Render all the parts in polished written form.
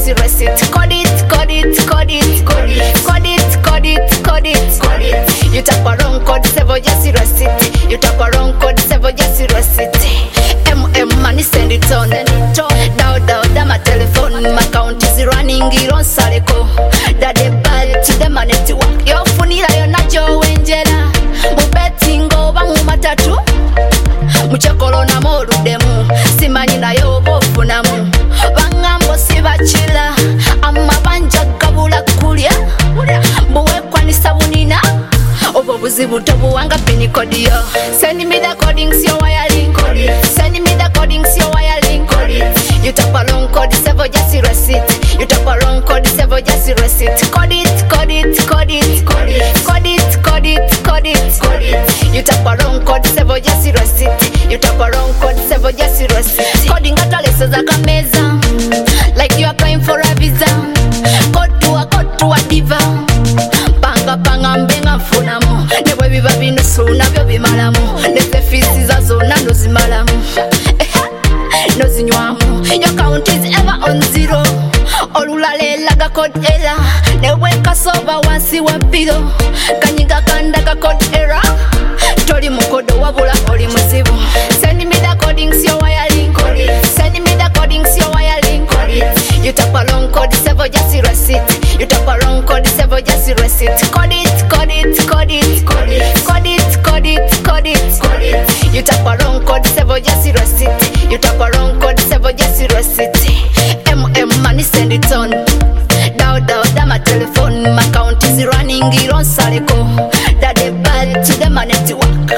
just erase it. Code it, code it, code it, code it, code it, code it, code it, code it. You tap a wrong code, save just erase it. You tap a wrong code, save just erase it. Money send it on. Down my telephone, my account is running. You don't saleko. That the bad to the money to work. Yo funila yo na jo wenjela. Mu bettingo ba mu matatu. Muchakolo na morudemu. Simanyi na yo bofunamu. Bangambo sibachila. Amma banja kabula kulya. Buwe kwani sabunina. Obo buzibu tobu wanga pini kodi yo. Send me the codings yo wiring. Send me the codings yo wiring. You tap a wrong code, save just erase it. You tap a wrong code, save just erase it. Code it, code it, code it, code it, code it, code it, code it, code it. You tap a wrong code, save just erase it. You tap a wrong code, save just erase it. Coding at a lesson like a meza, like you are applying for a visa. Code to a diva. Panga mbenga funamu. Newe biba binu suna byo bimalamu. Neze fisi za zona no zimalamu. No zinywamu. Your count is ever on zero. Olulale laga code error. Newe kasoba wansi wapilo. Kanyiga kanda ka code error. Tori mukodo wabula oli muzibu. Send me the codings yo wiring. Send me the codings yo wiring. You tap a wrong code, save just erase it. You tap a wrong code, save just erase it. Code it, code it, code it, code it, code it, code it, code it, code it. You tap a wrong code, save just erase it. You tap a wrong code, save just erase it. Money send it on. Down my telephone, my account is running. You don't saleko. That the bad to the money to work.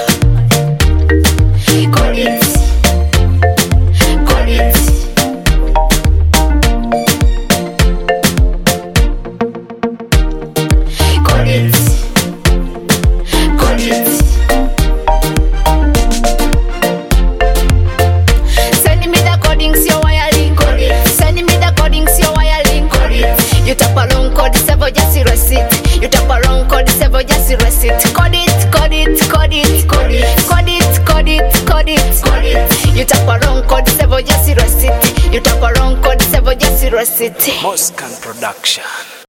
Code it, code it. Code it, code it. Send me the codings yo wiring. Send me the codings yo wiring. You tap a wrong code, save just erase it. You tap a wrong code, save just erase it. Code it, code it, code it, code it, code it, code it, code it, code it. You tap a wrong code, save just erase it. You tap a wrong code, save just erase it. Moscan Production.